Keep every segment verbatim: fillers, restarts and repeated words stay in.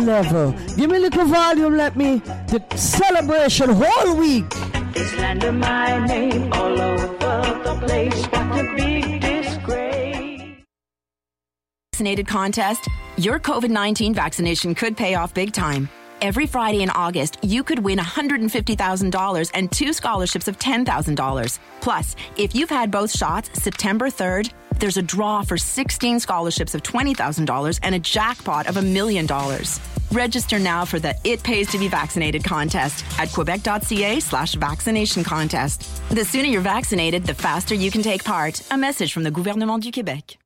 level. Give me a little volume, let me. The celebration whole week. It's slander my name all over the place. What a big disgrace. Vaccinated contest. Your COVID nineteen vaccination could pay off big time. Every Friday in August, you could win one hundred fifty thousand dollars and two scholarships of ten thousand dollars. Plus, if you've had both shots, September third, there's a draw for sixteen scholarships of twenty thousand dollars and a jackpot of a million dollars. Register now for the It Pays to Be Vaccinated contest at quebec.ca slash vaccination contest. The sooner you're vaccinated, the faster you can take part. A message from the Gouvernement du Québec.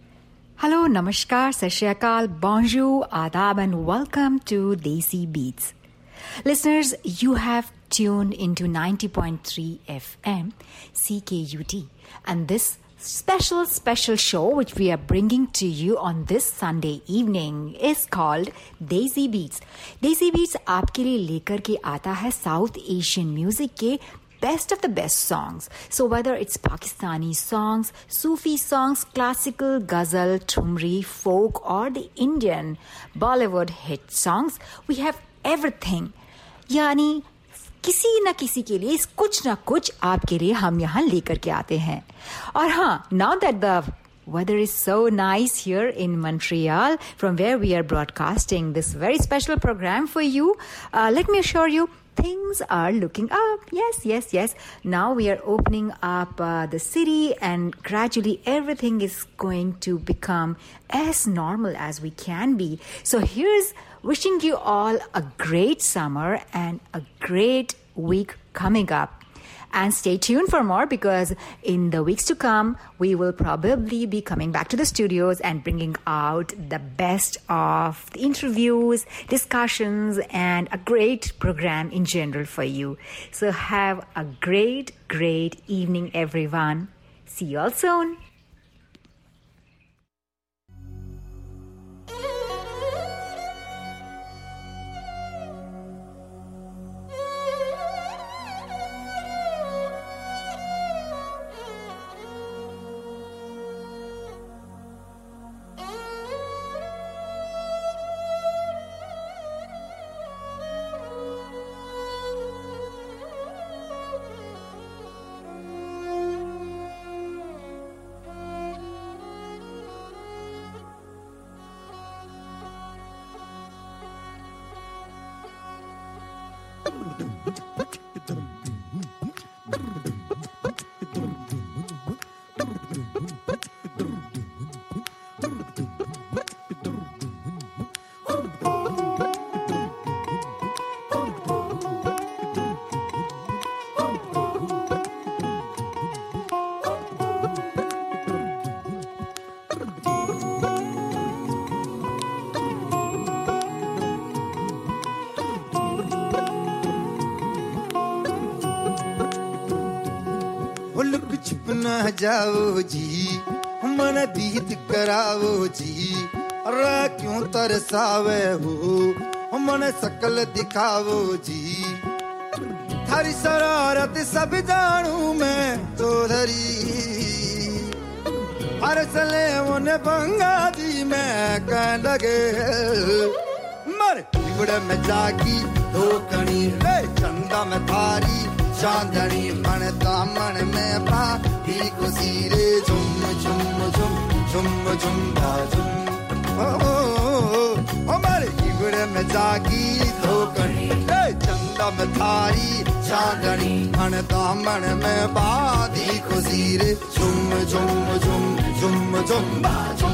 Hello, namaskar, sat shri akal, bonjour, adab, and welcome to Desi Beats. Listeners, you have tuned into ninety point three F M, C K U T, and this special, special show which we are bringing to you on this Sunday evening is called Desi Beats. Desi Beats आपके लिए लेकर के आता है South Asian music के best of the best songs. So whether it's Pakistani songs, Sufi songs, classical, ghazal, thumri, folk, or the Indian Bollywood hit songs, we have everything. यानी किसी न किसी के लिए कुछ न कुछ आपके लिए हम यहाँ लेकर के आते हैं. और हाँ, now that the weather is so nice here in Montreal, from where we are broadcasting this very special program for you, uh, let me assure you, things are looking up. Yes, yes, yes. Now we are opening up uh, the city, and gradually everything is going to become as normal as we can be. So here's wishing you all a great summer and a great week coming up. And stay tuned for more, because in the weeks to come, we will probably be coming back to the studios and bringing out the best of the interviews, discussions, and a great program in general for you. So have a great, great evening, everyone. See you all soon. जाओ जी मन दीद कराओ जी रा क्यों तरसावे हो मन सकल दिखाओ जी थारी शरारत सब जानू मैं तो धरी हर सले मुने बंगा जी मैं कह लगे मर बिगड़ में जागी दो कणी रे चंदा में थारी चांदनी मन दामन में पा दी कुसीरे झुम झुम झुम झुम झुम झुम ओ ओ मेरे गिगड़े में जागी धोकनी ए चंदा में थारी चांदनी मन दामन में पा दी कुसीरे झुम झुम झुम झुम झुम झुम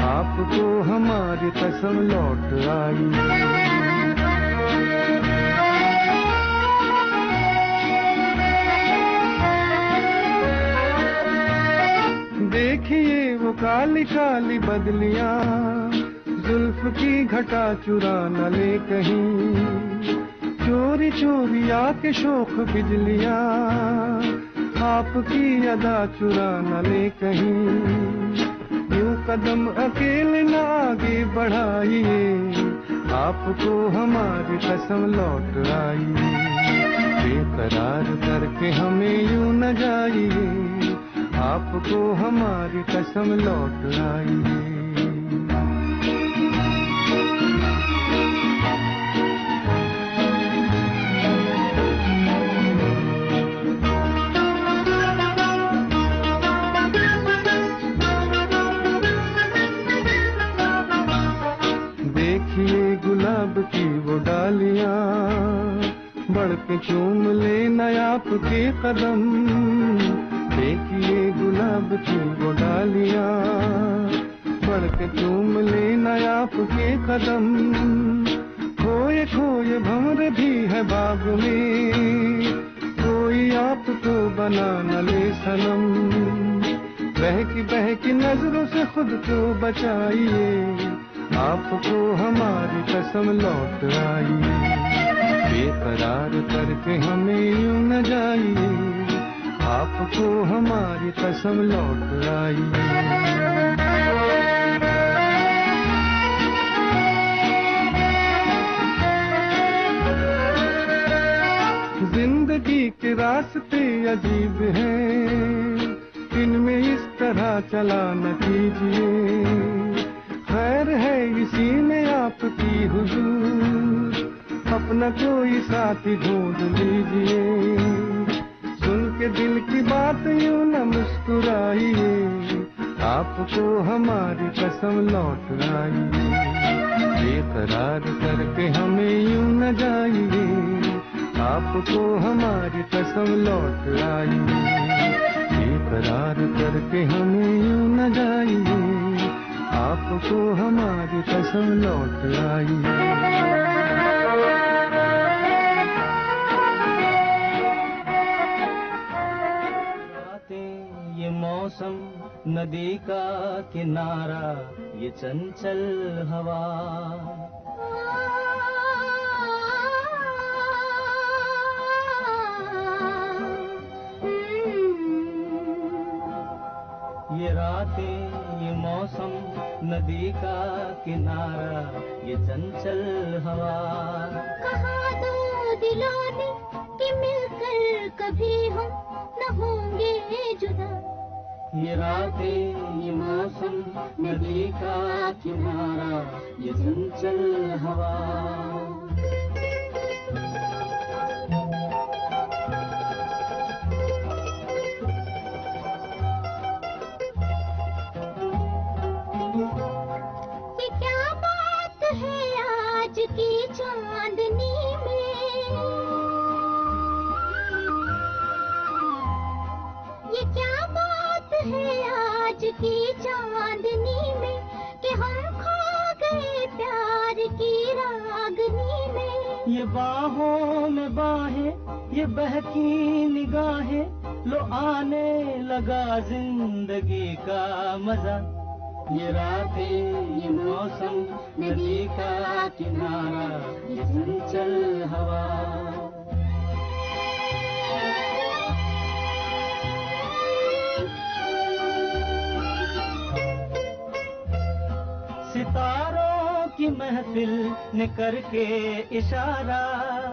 आपको हमारी कसम लौट आई। देखिए वो काली काली बदलियां, जुल्फ की घटा चुरा न ले कहीं, चोरी चोरी आके शोख बिजलियां, आपकी अदा चुरा न ले कहीं। यूं कदम अकेले न आगे बढ़ाइए, आपको हमारी कसम लौट आई। बेकरार करके हमें यूं न जाइए, आपको हमारी कसम लौट आई। देखिए गुलाब की वो डालियां, बढ़ के चूम लेना आपके कदम। देखिए गुलाब की वो डालियां, बढ़ के चूम लेना आपके कदम। खोए खोए भंवर भी है बाग में, कोई आपको बना न ले सनम। बहकी बहकी नजरों से खुद को बचाइए, आपको हमारी कसम लौट आई। बेकरार करके हमें यूं न जाइए, आपको हमारी कसम लौट आई। जिंदगी के रास्ते अजीब हैं, इनमें इस तरह चला न कीजिए। खैर है इसी में आपकी हुजूर, अपना कोई साथी ढूंढ लीजिए। सुन के दिल की बात यूं न मुस्कुराइए, आपको हमारी कसम लौट आई। बेकरार करके हमें यूं न जाइए, आपको हमारी कसम लौट आई। बेकरार करके हमें यूं न जाइए, आपको हमारी कसम लौट आई। ये मौसम, नदी का किनारा, ये चंचल हवा, ये रातें, ये मौसम, नदी का किनारा, ये चंचल हवा। कहा दो दिलों ने कि मिलकर कभी हम न होंगे जुदा। ये रातें, ये मौसम, नदी का किनारा, ये चंचल हवा। की चांदनी में ये क्या बात है आज की चांदनी में, कि हम खो गए प्यार की रागनी में। ये बाहों में बाहें, ये बहकी निगाहें, लो आने लगा जिंदगी का मजा। ये रातें, ये मौसम, नदी का किनारा, ये चंचल हवा। सितारों की महफिल ने करके इशारा,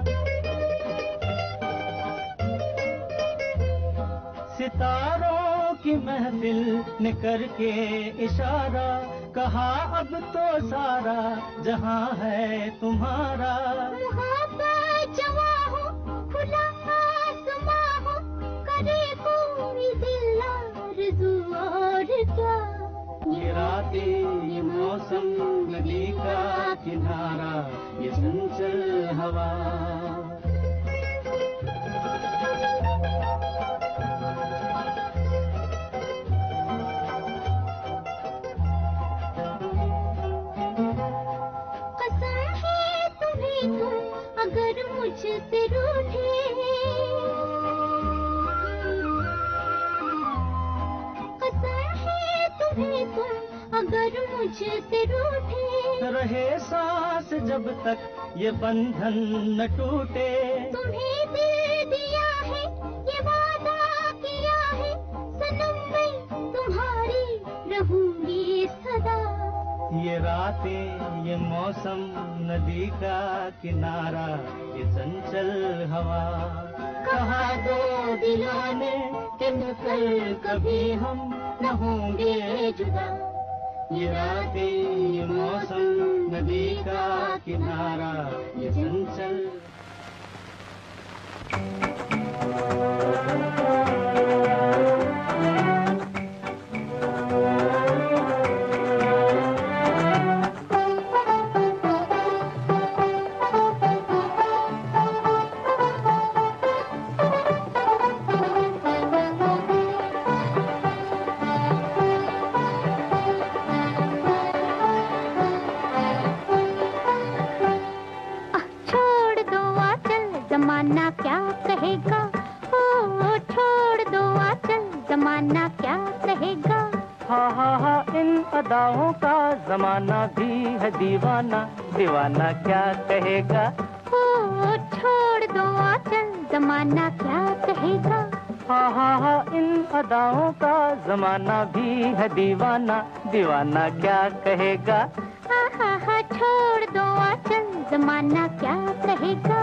सितारों की महफिल ने करके इशारा, कहा अब तो सारा जहां है तुम्हारा। मोहब्बत जवां हो, खुला आसमां हो, करे कोई दिल आरज़ू और क्या। ये रातें, ये मौसम, नदी का किनारा, ये चंचल हवा। तुम अगर मुझसे रूठे, कसम है तुम्हें तुम अगर मुझसे रूठे, रहे सांस जब तक ये बंधन न टूटे। तुम्हें दिल दिया है ये वादा किया है, सनम मैं तुम्हारी रहूंगी सदा। ये रातें ये मौसम नदी का किनारा ये चंचल हवा, कहा दो दिलों ने कि कल कभी हम न होंगे जुदा। ये रातें ये मौसम नदी का किनारा ये चंचल। जमाना क्या कहेगा, ओ छोड़ दो आंचल, जमाना क्या कहेगा। हा हा हा इन अदाओं का जमाना भी है दीवाना, दीवाना क्या कहेगा। ओ छोड़ दो आंचल, जमाना क्या कहेगा। हा हा हा इन अदाओं का जमाना भी है दीवाना, दीवाना क्या कहेगा। हा हा हा छोड़ दो आंचल, जमाना क्या कहेगा।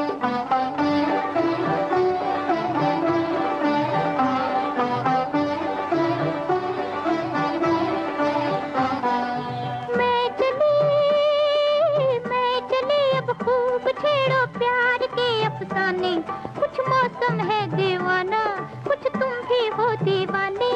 मैं चली मैं चली अब खूब छेड़ो प्यार के अफसाने, कुछ मौसम है दीवाना, कुछ तुम भी हो दीवाने।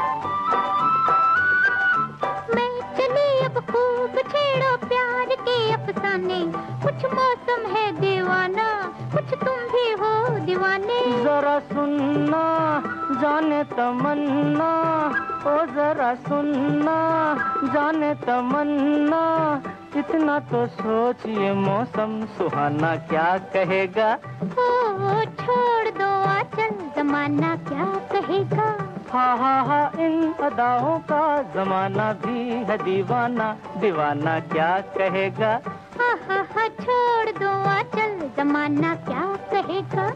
मैं चली अब खूब छेड़ो प्यार के अफसाने, कुछ मौसम है दीवाना, कुछ तुम भी हो दीवाने। जरा सुनना जाने तमन्ना, ओ जरा सुनना जाने तमन्ना, इतना तो सोचिए मौसम सुहाना क्या कहेगा। ओ छोड़ दो आंचल, जमाना क्या कहेगा। हा हा हा इन अदाओं का जमाना भी है दीवाना, दीवाना क्या कहेगा। हा हा हा छोड़ दो आंचल, जमाना क्या कहेगा।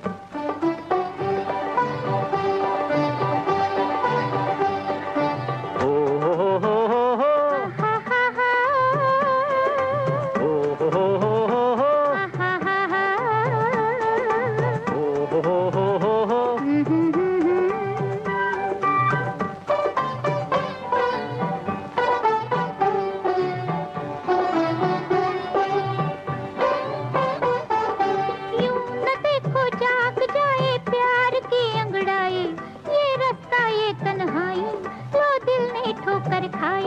ठोकर खाई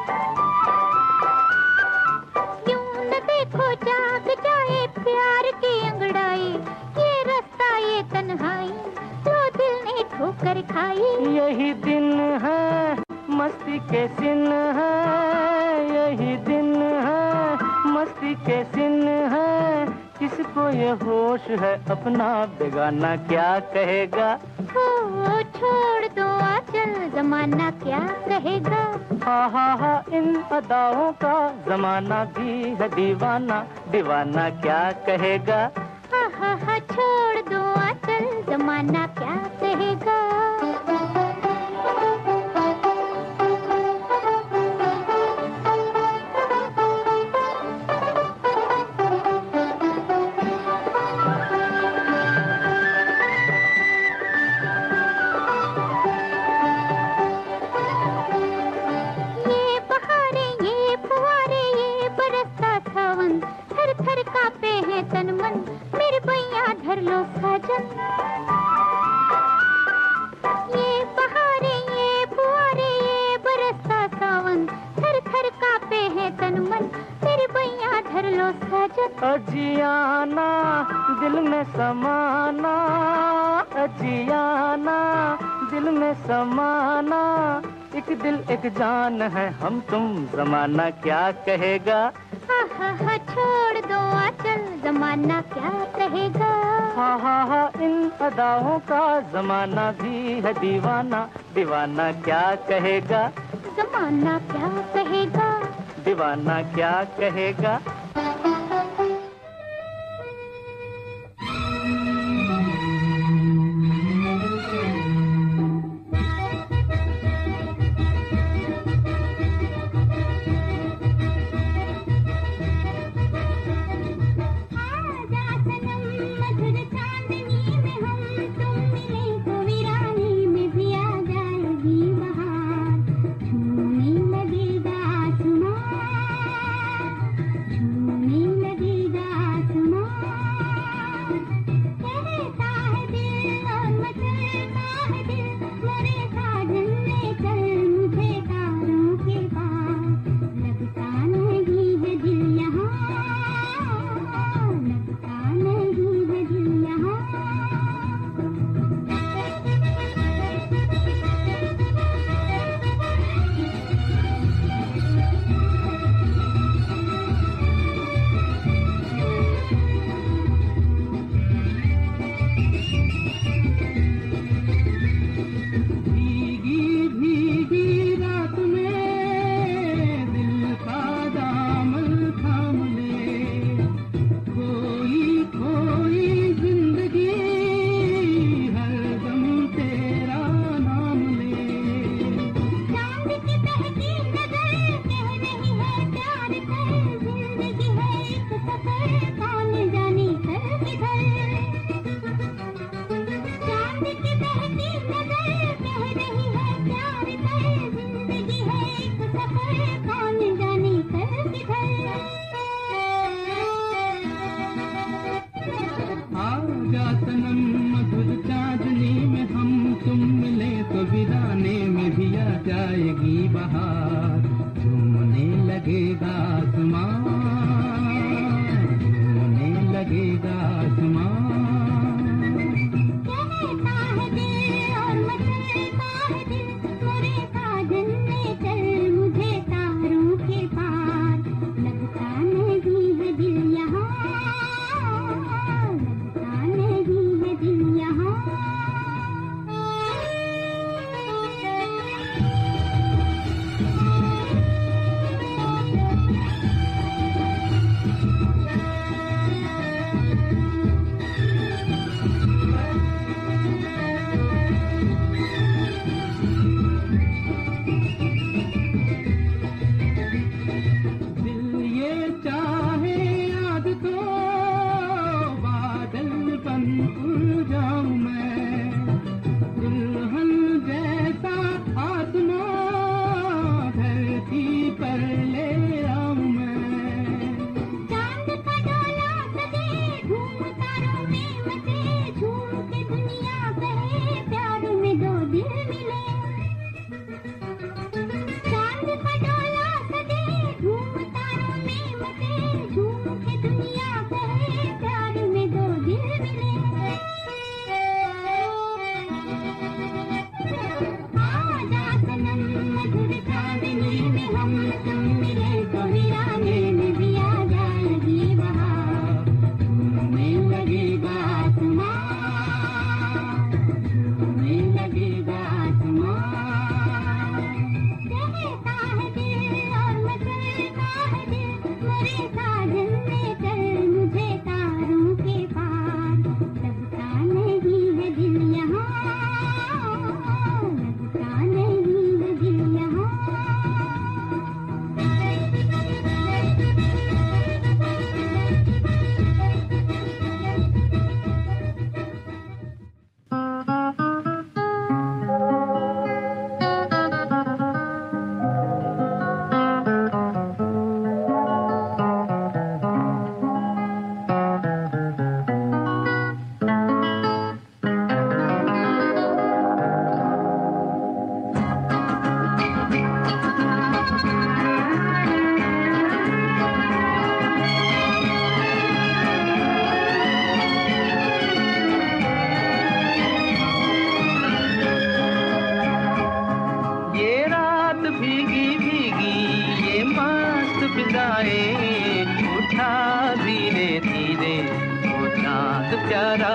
यूं न देखो जाग जाए प्यार की अंगड़ाई, ये रास्ता ये तन्हाई तो दिल ने ठोकर खाई। यही दिन है मस्ती के सिन है, यही दिन है मस्ती के सिन है, किसको ये होश है अपना बेगाना क्या कहेगा। ओ छोड़ दो आंचल, जमाना क्या कहेगा। हा हा हा इन अदाओं का जमाना भी है दीवाना, दीवाना क्या कहेगा। हा हा हा छोड़ दो आंचल, जमाना क्या कहेगा। तन मन मेरे भैया धर लो साजन, ये बहारे ये फुआरे ये बरसता सावन, थर थर कांपे हैं तन मन मेरे भैया धर लो साजन। अजियाना दिल में समाना, अजियाना दिल में समाना, एक दिल एक जान है हम तुम, जमाना क्या कहेगा। हा हा हा छोड़ दो आंचल, जमाना क्या कहेगा? हा हा हा इन अदाओं का जमाना भी है दीवाना, दीवाना क्या कहेगा? जमाना क्या कहेगा? दीवाना क्या कहेगा? नहीं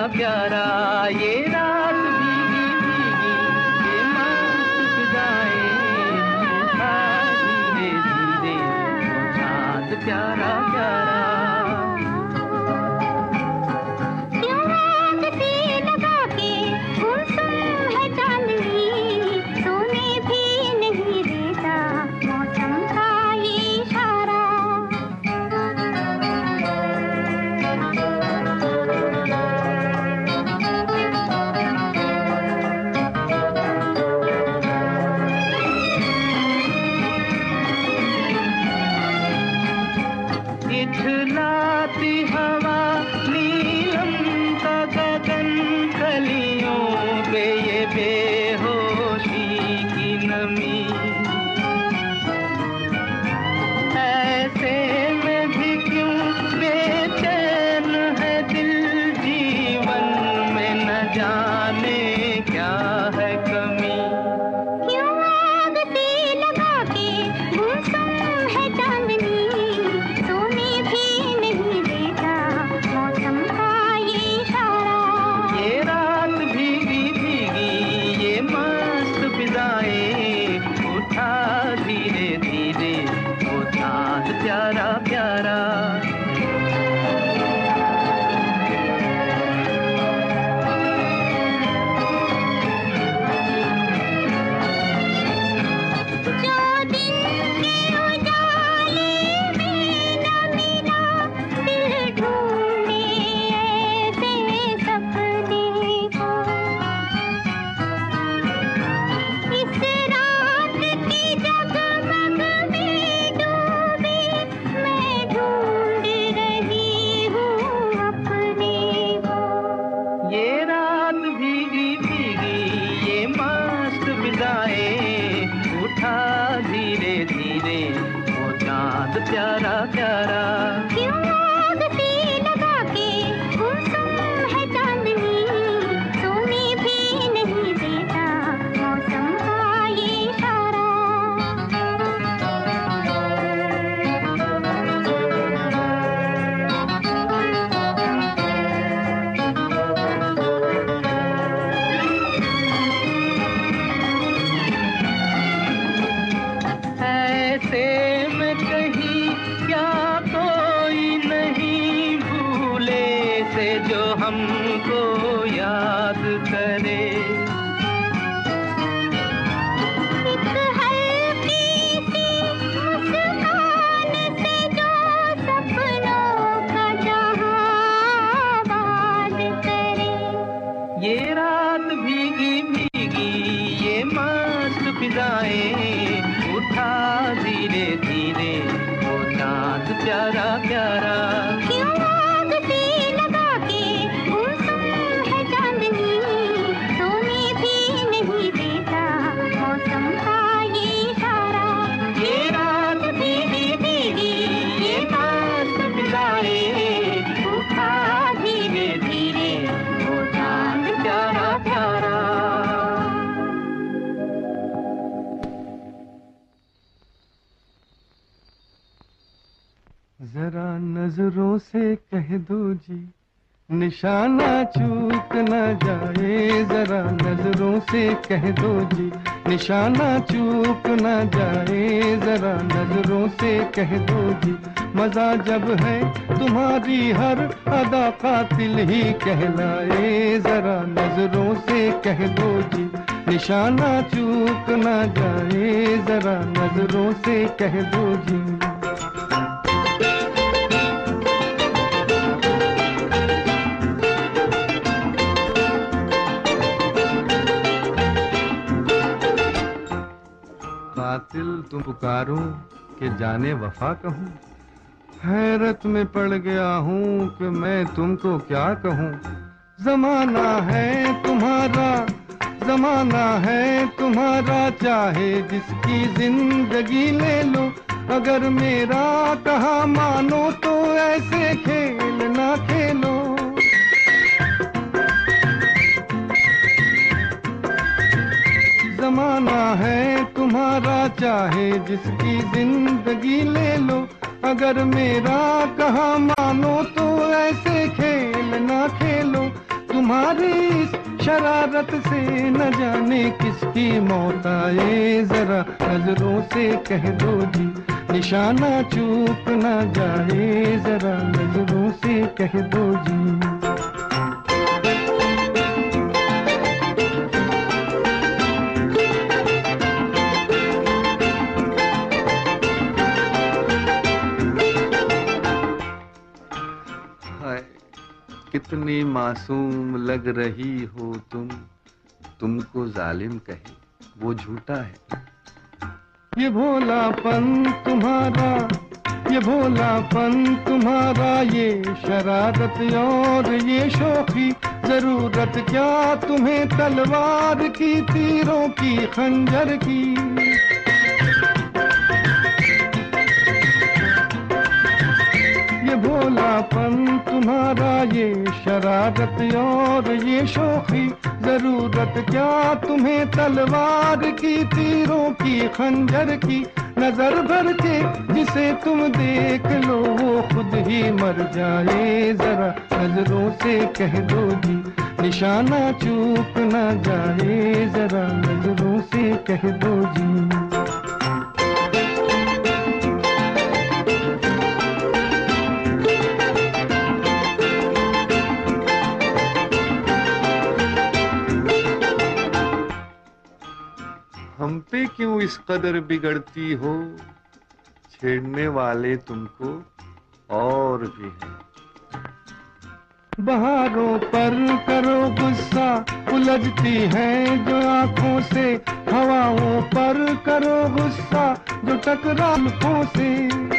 प्यारा ये रात भीगी भीगी ये मस्त फिजाएं उठा धीरे धीरे वो चांद प्यारा प्यारा जरा नजरों से कह दो जी निशाना चूक न जाए, जरा नजरों से कह दो जी निशाना चूक न जाए, जरा नजरों से कह दो जी मजा जब है तुम्हारी हर अदा कातिल ही कहलाए, जरा नजरों से कह दो जी निशाना चूक न जाए, जरा नजरों से कह दो जी। कातिल तुम पुकारो कि जाने वफा कहूँ, हैरत में पड़ गया हूँ कि मैं तुमको क्या कहूँ। जमाना है तुम्हारा, जमाना है तुम्हारा, चाहे जिसकी जिंदगी ले लो, अगर मेरा कहा मानो तो ऐसे खेल ना खेलो। जमाना है तुम्हारा, चाहे जिसकी जिंदगी ले लो, अगर मेरा कहा मानो तो ऐसे खेल ना खेलो। तुम तुम्हारी इस शरारत से न जाने किसकी मौत आए, जरा नजरों से कह दो जी निशाना चूक न जाए, जरा नजरों से कह दो जी। कितनी मासूम लग रही हो तुम, तुमको जालिम कहे वो झूठा है। ये भोलापन तुम्हारा, ये भोलापन तुम्हारा, ये शरारत और ये शौखी, जरूरत क्या तुम्हें तलवार की, तीरों की, खंजर की। ये भोलापन तुम्हारा, ये शरारत और ये शौखी, जरूरत क्या तुम्हें तलवार की, तीरों की, खंजर की। नजर भर के जिसे तुम देख लो वो खुद ही मर जाए, जरा नजरों से कह दो जी निशाना चूक न जाए, जरा नजरों से कह दो जी। हम पे क्यों इस कदर बिगड़ती हो, छेड़ने वाले तुमको और भी हैं। बहारों पर करो गुस्सा, उलझती हैं जो आंखों से, हवाओं पर करो गुस्सा जो टकरा आंखों से।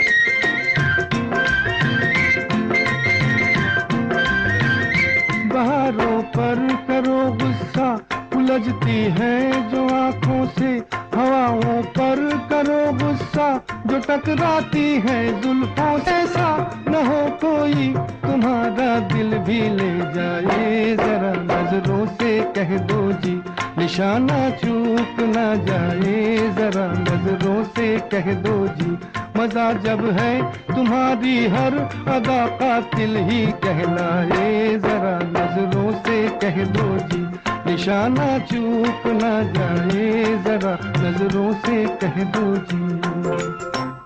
बहारों पर करो गुस्सा, उलझती हैं जो आंखों से, हवाओं पर करो गुस्सा जो टकराती है जुल्फों से। ऐसा न हो कोई तुम्हारा दिल भी ले जाए, जरा नजरों से कह दो जी निशाना चूक न जाए, जरा नजरों से कह दो जी। मजा जब है तुम्हारी हर अदा कातिल ही कहलाए, जरा नजरों से कह दो जी निशाना चूक न जाए, जरा नजरों से कह दो जी।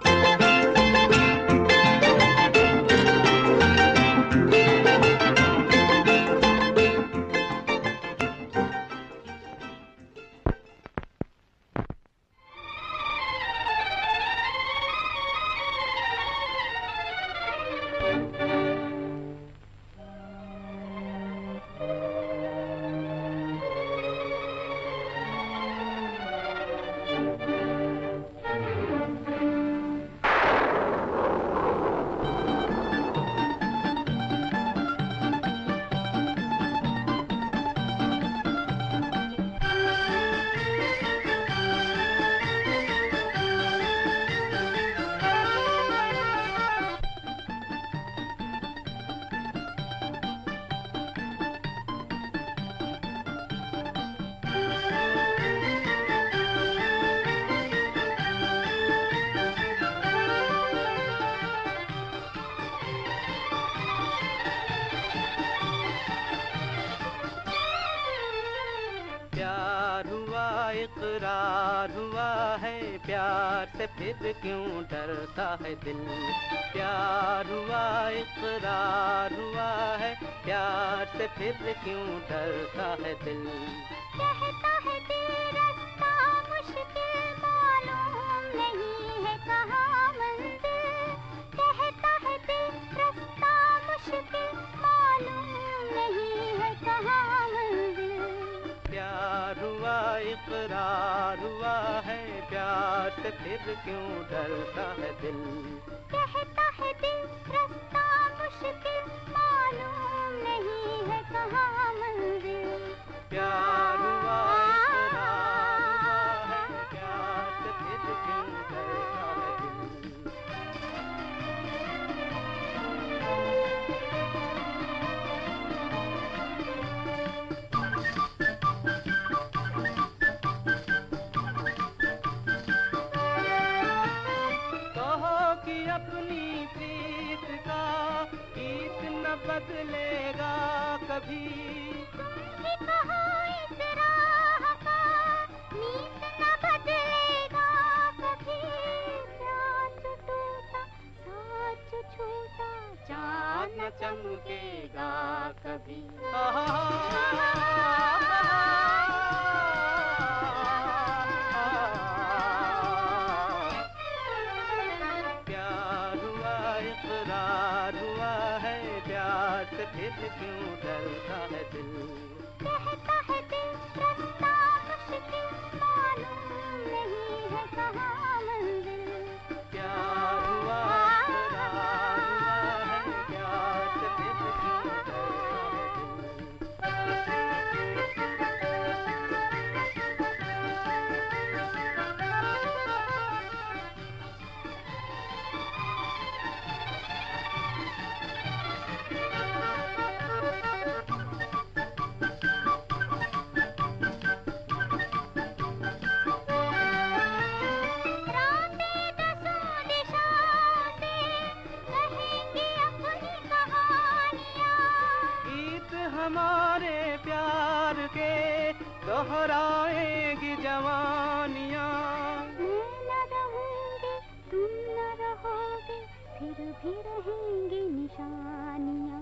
इकरार हुआ है प्यार से, फिर क्यों डरता है दिल। प्यार हुआ इकरार हुआ है प्यार से, फिर क्यों डरता है दिल। कहता है दिल रास्ता मुश्किल, मालूम नहीं है कहाँ मंजिल। कहता है दिल रास्ता मुश्किल, मालूम नहीं है कहाँ मंजिल। प्यार हुआ इकरार हुआ है प्यार से, फिर क्यों डरता है दिल। कहता है दिल रास्ता मुश्किल, मालूम नहीं है कहाँ मंजिल। प्यार हुआ इकरार हुआ है प्यार से, फिर क्यों डरता है दिल। अपनी प्रीत का गीत न बदलेगा कभी, तुम ही कहो इस राह का, नीत न बदलेगा कभी। प्यास टूटा साच छूटा, चाँद न चमकेगा कभी। प्यार हुआ इकरार हुआ है, प्यार से फिर क्यों डरता है दिल। कहता है दिल रास्ता मुश्किल, मालूम नहीं है कहाँ मंजिल। प्यार हुआ इकरार हुआ है, प्यार से फिर क्यों डरता है दिल। रातें दसों दिशाओं से कहेंगी अपनी कहानियाँ। गीत हमारे प्यार के दोहराएगी जवानियाँ। मैं न रहूंगी तुम न रहोगे, फिर भी रहेंगी निशानियाँ।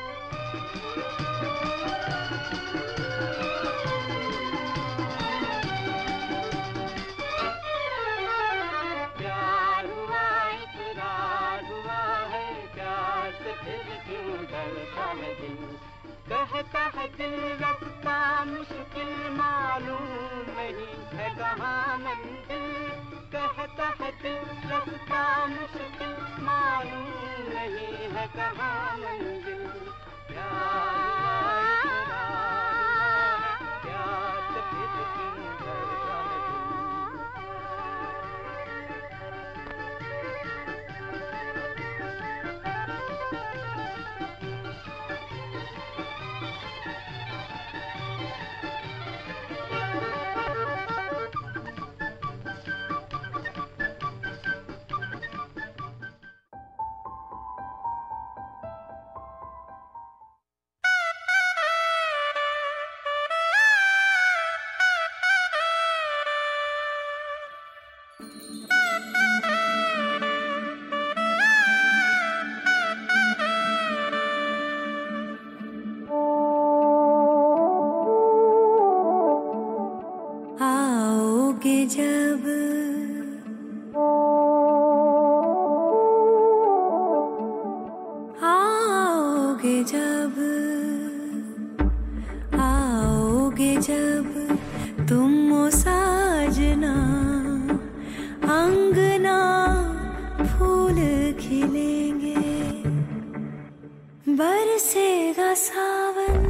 प्यार हुआ इकरार हुआ है, प्यार से फिर क्यों डरता है दिल। कहता है दिल रास्ता मुश्किल, मालूम नहीं है कहाँ मंजिल। कहता है दिल रास्ता मुश्किल, मालूम नहीं है कहाँ मंजिल। प्यार हुआ इकरार हुआ है, प्यार से फिर क्यों डरता है दिल। आओगे जब आओगे जब आओगे जब तुम ओ साजना, अंगना फूल खिलेंगे। बरसेगा सावन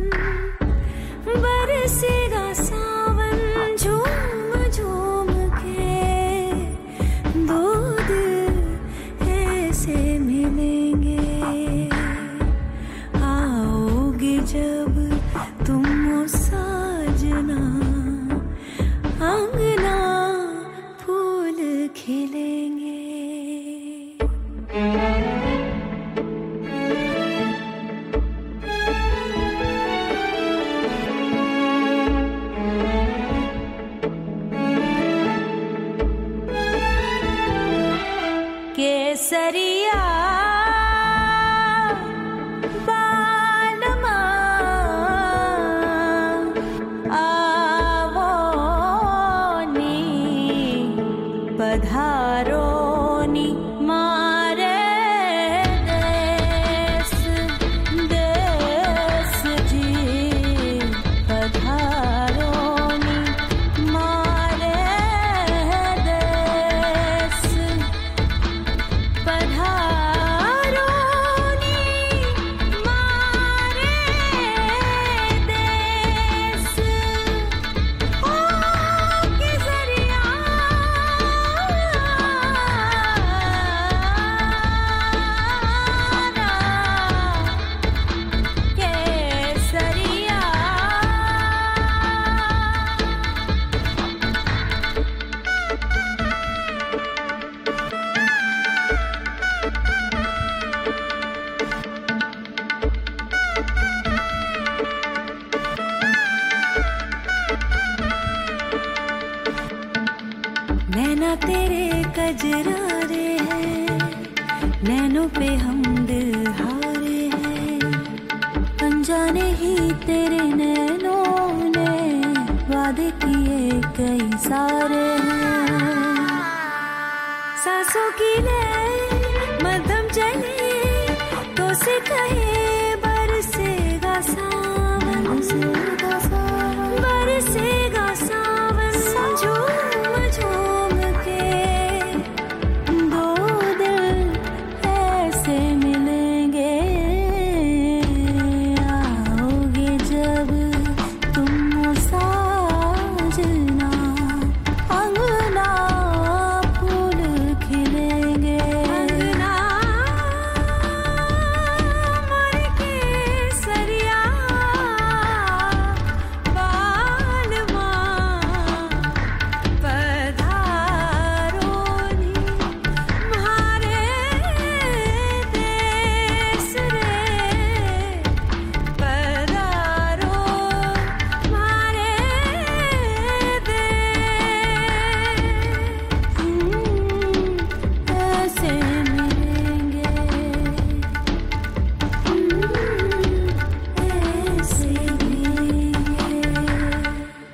बरसेगा सावन, झूम झूम के दो दिल ऐसे मिलेंगे। आओगे जब तुम ओ साजना, अंगना फूल खिलेंगे। केसरिया बालमा जाने ही तेरे नैनों ने वादे किए कई सारे हैं। सांसों की लय मध्यम चले तो से कहे बरसेगा सावन, बरसेगा सावन, बरसेगा सावन। झूम झूम के दो दिल ऐसे मिलेंगे, आओगे जब तुम साजना, अंगना फूल खिलेंगे। अंगना मोर के सरिया बालवा पधारो नी म्हारे देश रे, पधारो म्हारे देश। ऐसे मिलेंगे, ऐसे मिलेंगे।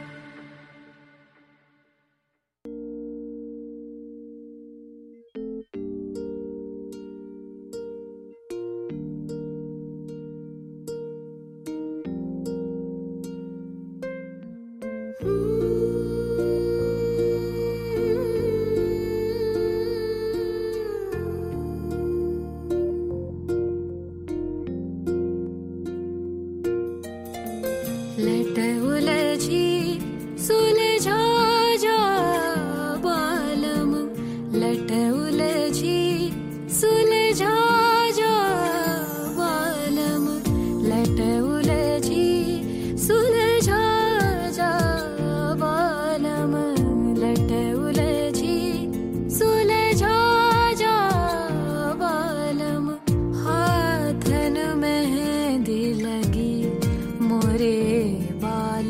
लट उलझी सुलझा जा बालम, लट उलझी सुलझा जा बालम, लट उलझी सुलझा जा बालम, लट उलझी सुलझा जा बालम। हाथन मेहंदी लगी मोरे बाल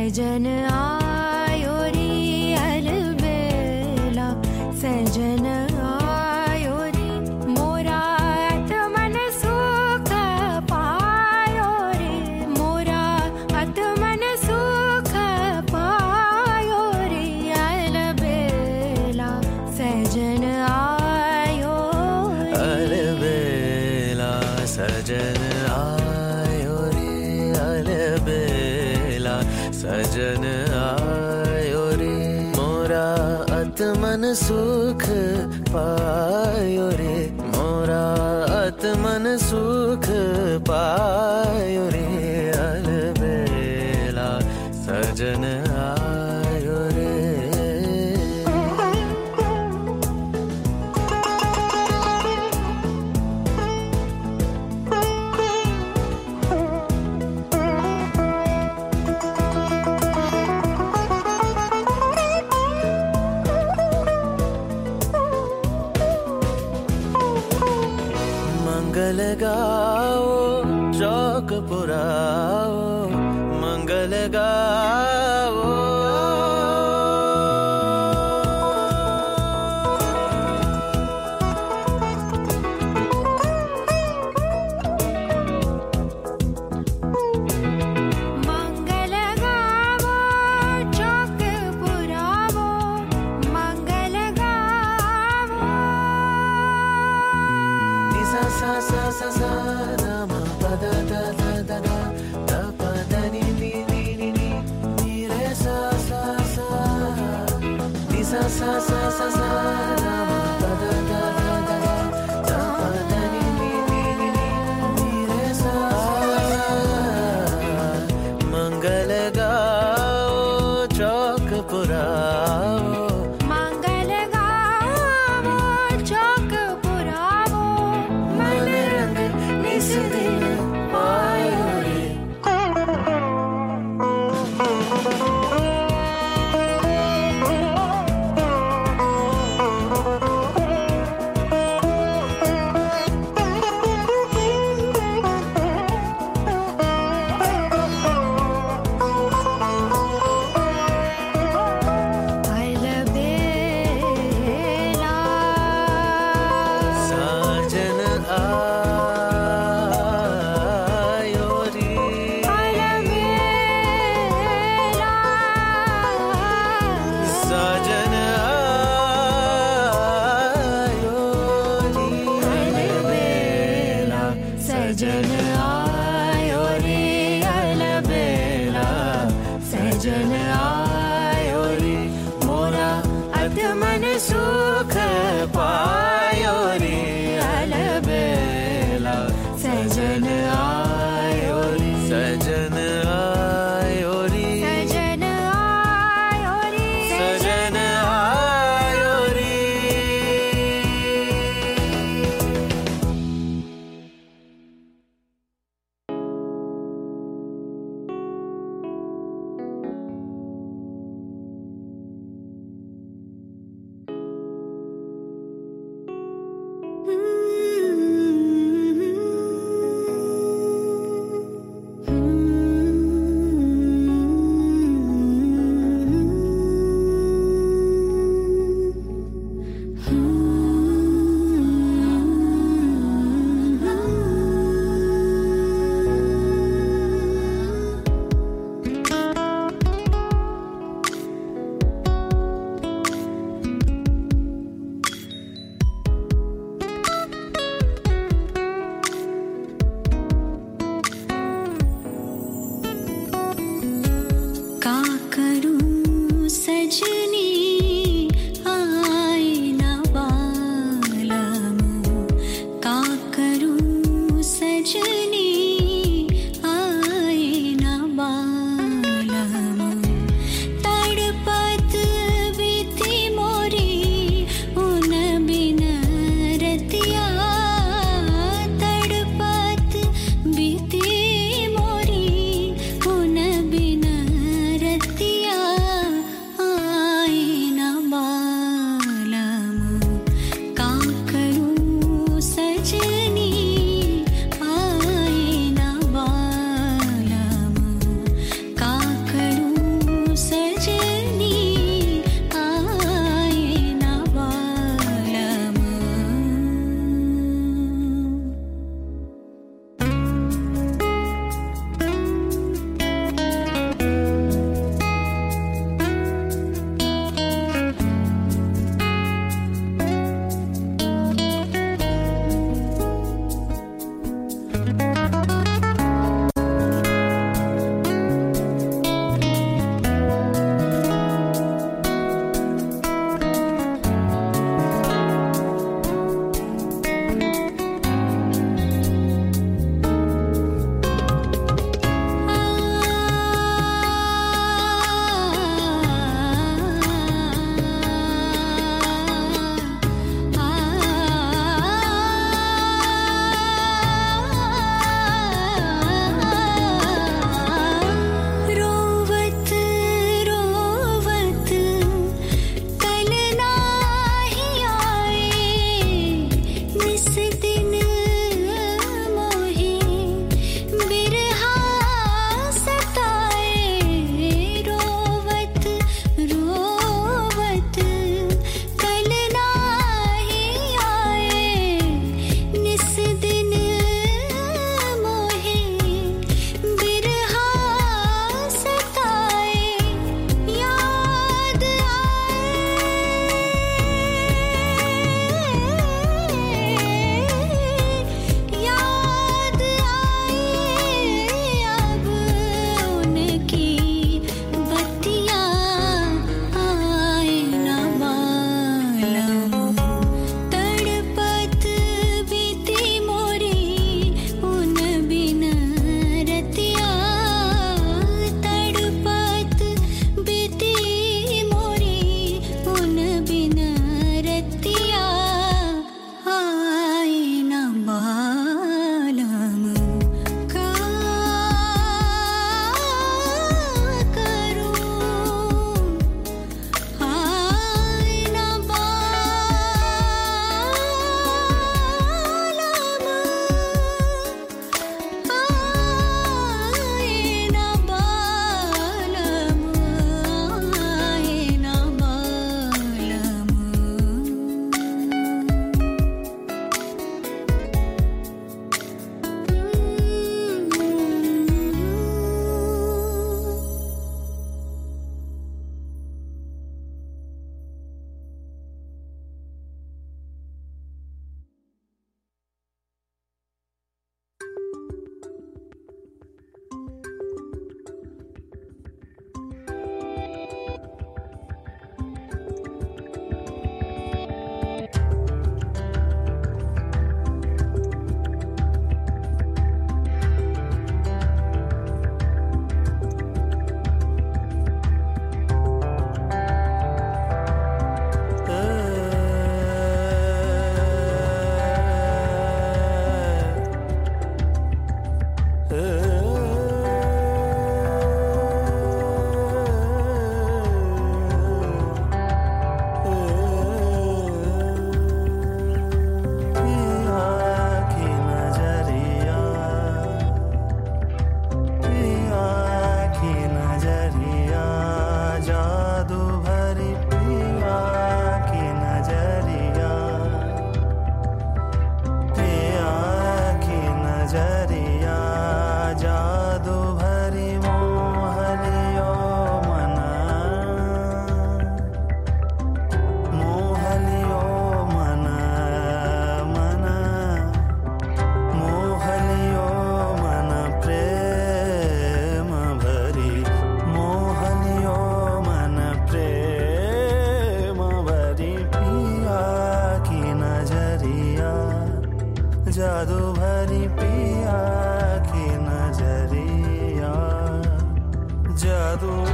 सजन आयो रे अलबेला सजन आयो रे मोरा आत्मन सुख पायो रे मोरा आत्मन सुख पायो रे अलबेला सजन आयो अलबेला सजन आयो रे अलबेला सजन आयो रे मोरा आत्मन सुख पायो रे मोरा आत्मन सुख पायो रे अलबेला सजन आयो रे मंगल गाओ चौक पुराओ मंगल गाओ मंगल गावो चौक पुरावो मंगल गावो सा सा सा सा सा दा ma pa da da da da da da pa da ni ni ni ni ni ni re sa sa sa ni sa sa sa sa sa da ma pa da da da da da da pa da ni ni ni ni ni ni re sa मंगल गाओ चौक पुराओ मंगल गावो चौक पुरावो मन रंग निस दिन पायो रे अलबेला साजन आयो रे अलबेला साजन आयो रे अलबेला सजन आयो रे अलबेला सजन आयो रे मोरा आत्मन सुख पायो रे अलबेला सजन आयो रे सजन आयो रे सजन आयो रे सजन आयो रे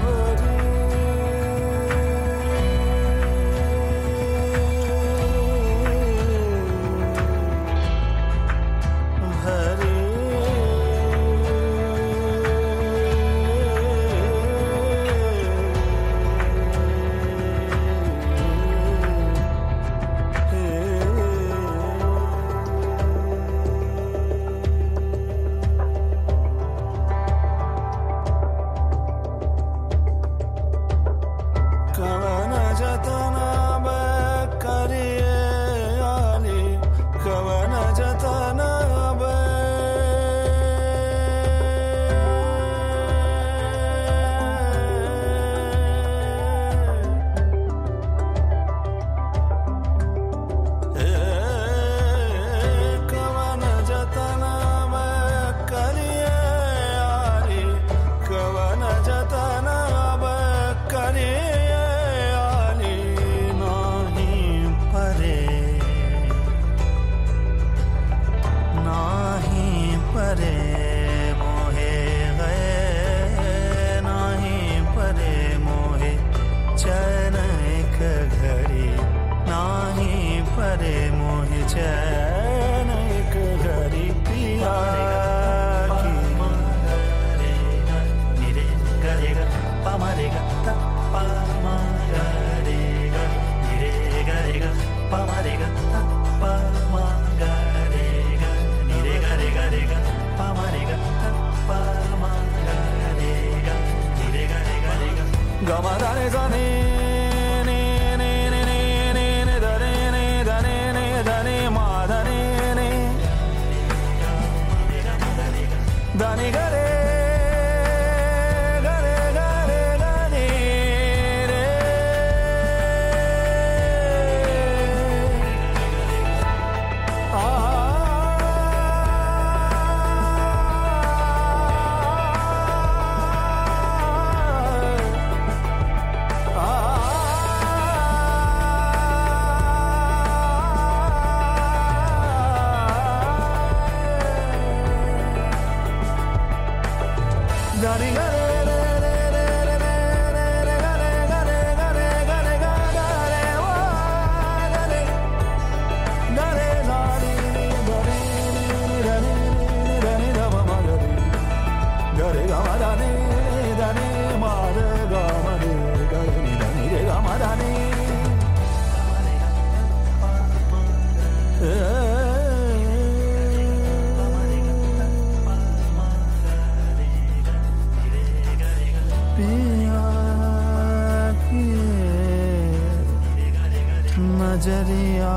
नजरिया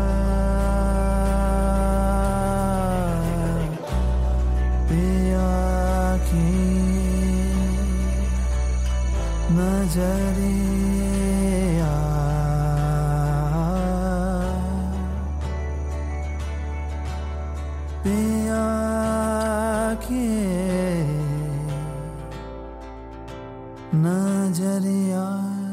पिया की नजरिया पिया की नजरिया